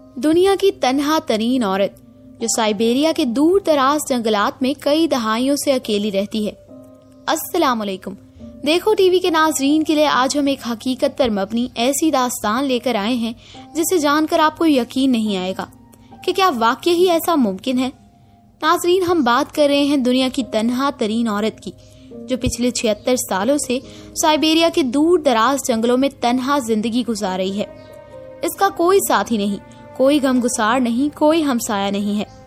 दुनिया की तन्हा तरीन औरत जो साइबेरिया के दूर दराज जंगलात में कई दहाइयों से अकेली रहती है। अस्सलाम वालेकुम। देखो टीवी के नाजरीन के लिए आज हम एक हकीकत पर मबनी ऐसी दास्तान लेकर आए हैं जिसे जानकर आपको यकीन नहीं आएगा कि क्या वाकई ही ऐसा मुमकिन है। नाजरीन, हम बात कर रहे हैं दुनिया की तन्हा तरीन औरत की जो पिछले 76 सालों से साइबेरिया के दूर दराज जंगलों में तन्हा जिंदगी गुजार रही है। इसका कोई साथी नहीं, कोई गमगुसार नहीं, कोई हमसाया नहीं है।